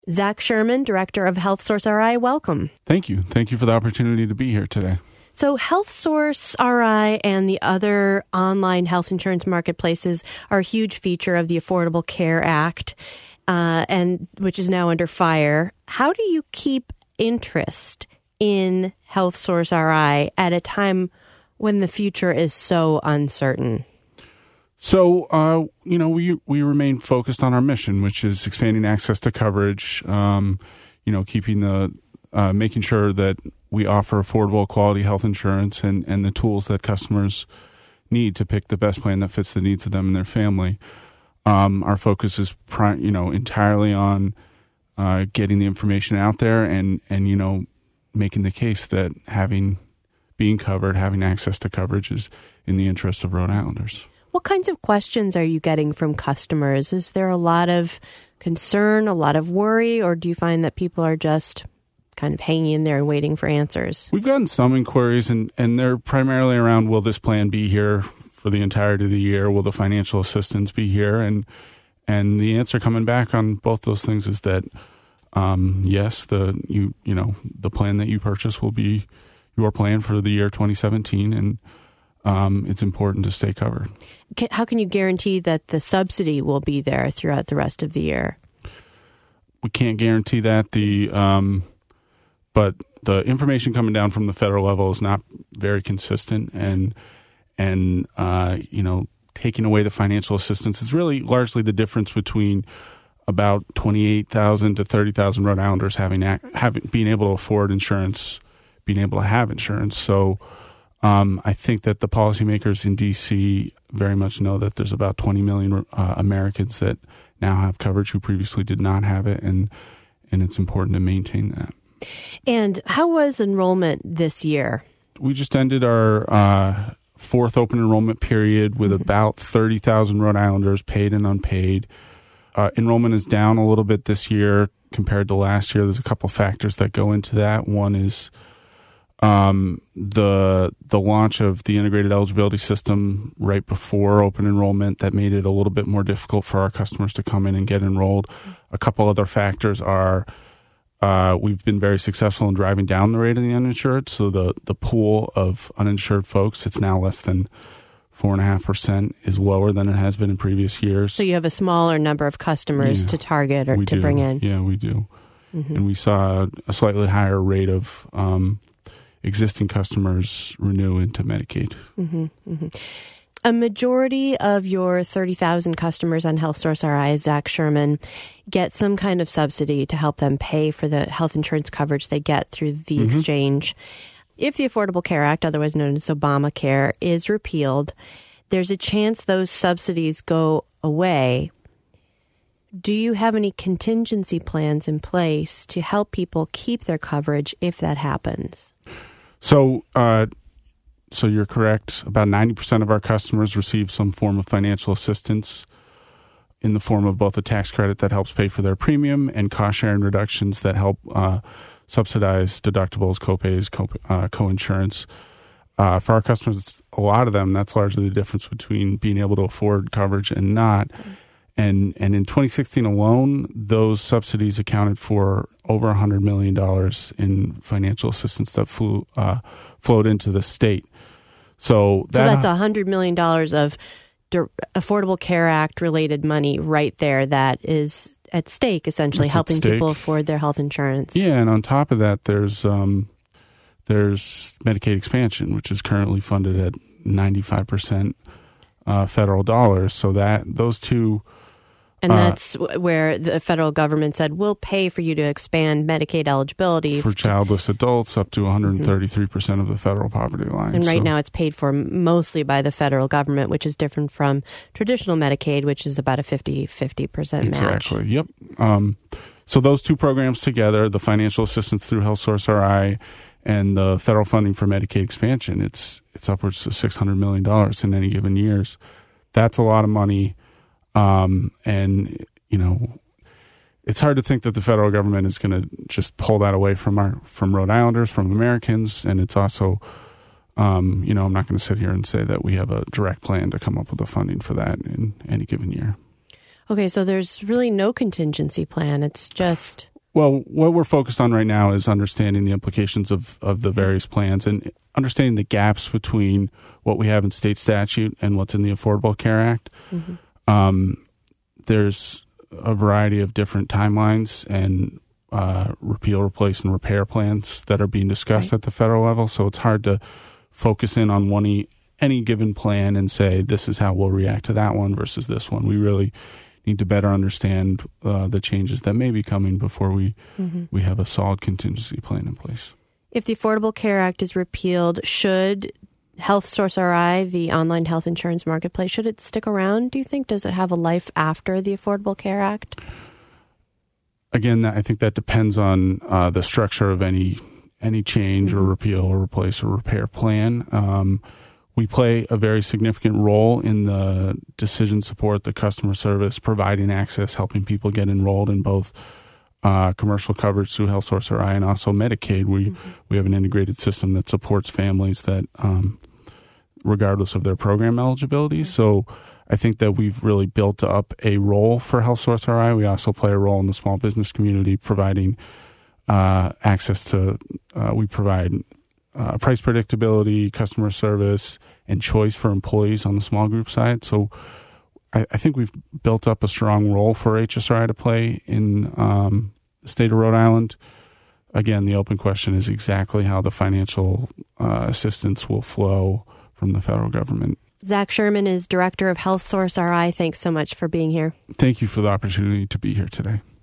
Zach Sherman, Director of HealthSource RI, welcome. Thank you. Thank you for the opportunity to be here today. So HealthSource RI and the other online health insurance marketplaces are a huge feature of the Affordable Care Act, and which is now under fire. How do you keep interest in HealthSource RI at a time when the future is so uncertain? So, we remain focused on our mission, which is expanding access to coverage, keeping making sure that we offer affordable, quality health insurance and the tools that customers need to pick the best plan that fits the needs of them and their family. Our focus is, entirely on getting the information out there and making the case that having access to coverage is in the interest of Rhode Islanders. What kinds of questions are you getting from customers? Is there a lot of concern, a lot of worry, or do you find that people are just kind of hanging in there and waiting for answers? We've gotten some inquiries, and they're primarily around, will this plan be here for the entirety of the year? Will the financial assistance be here? And the answer coming back on both those things is that yes, the plan that you purchase will be your plan for the year 2017, and it's important to stay covered. How can you guarantee that the subsidy will be there throughout the rest of the year? We can't guarantee that. But the information coming down from the federal level is not very consistent, and taking away the financial assistance is really largely the difference between about 28,000 to 30,000 Rhode Islanders being able to afford insurance, being able to have insurance. So I think that the policymakers in D.C. very much know that there's about 20 million Americans that now have coverage who previously did not have it, and it's important to maintain that. And how was enrollment this year? We just ended our fourth open enrollment period with about 30,000 Rhode Islanders, paid and unpaid. Enrollment is down a little bit this year compared to last year. There's a couple factors that go into that. One is the launch of the integrated eligibility system right before open enrollment that made it a little bit more difficult for our customers to come in and get enrolled. A couple other factors are we've been very successful in driving down the rate of the uninsured. So the pool of uninsured folks, it's now less than 4.5%, is lower than it has been in previous years. So you have a smaller number of customers to target or to bring in. Yeah, we do. Mm-hmm. And we saw a slightly higher rate of existing customers renew into Medicaid. Mm-hmm, mm-hmm. A majority of your 30,000 customers on HealthSource RI, Zach Sherman, get some kind of subsidy to help them pay for the health insurance coverage they get through the exchange. If the Affordable Care Act, otherwise known as Obamacare, is repealed, there's a chance those subsidies go away. Do you have any contingency plans in place to help people keep their coverage if that happens? So you're correct. About 90% of our customers receive some form of financial assistance in the form of both a tax credit that helps pay for their premium and cost-sharing reductions that help subsidize deductibles, copays, co-insurance. For our customers, a lot of them, that's largely the difference between being able to afford coverage and not. And in 2016 alone, those subsidies accounted for over $100 million in financial assistance that flowed into the state. So that's $100 million of Affordable Care Act related money right there that is at stake, essentially helping people afford their health insurance. Yeah, and on top of that, there's Medicaid expansion, which is currently funded at 95% federal dollars. So that those two. And that's where the federal government said, we'll pay for you to expand Medicaid eligibility. For childless adults up to 133% of the federal poverty line. And right now it's paid for mostly by the federal government, which is different from traditional Medicaid, which is about a 50% match. Exactly, yep. So those two programs together, the financial assistance through HealthSource RI and the federal funding for Medicaid expansion, it's upwards of $600 million in any given years. That's a lot of money. And it's hard to think that the federal government is going to just pull that away from Rhode Islanders, from Americans. And it's also, I'm not going to sit here and say that we have a direct plan to come up with the funding for that in any given year. Okay, so there's really no contingency plan. It's just... Well, what we're focused on right now is understanding the implications of the various plans and understanding the gaps between what we have in state statute and what's in the Affordable Care Act. Mm-hmm. There's a variety of different timelines and repeal, replace, and repair plans that are being discussed at the federal level. So it's hard to focus in on any given plan and say this is how we'll react to that one versus this one. We really need to better understand the changes that may be coming before we have a solid contingency plan in place. If the Affordable Care Act is repealed, should HealthSource RI, the online health insurance marketplace, should it stick around, do you think? Does it have a life after the Affordable Care Act? Again, I think that depends on the structure of any change or repeal or replace or repair plan. We play a very significant role in the decision support, the customer service, providing access, helping people get enrolled in both commercial coverage through HealthSource RI and also Medicaid. We have an integrated system that supports families that, regardless of their program eligibility. So I think that we've really built up a role for HealthSource RI. We also play a role in the small business community, providing access to. We provide price predictability, customer service, and choice for employees on the small group side. So I think we've built up a strong role for HSRI to play in the state of Rhode Island. Again, the open question is exactly how the financial assistance will flow from the federal government. Zach Sherman is Director of HealthSource RI. Thanks so much for being here. Thank you for the opportunity to be here today.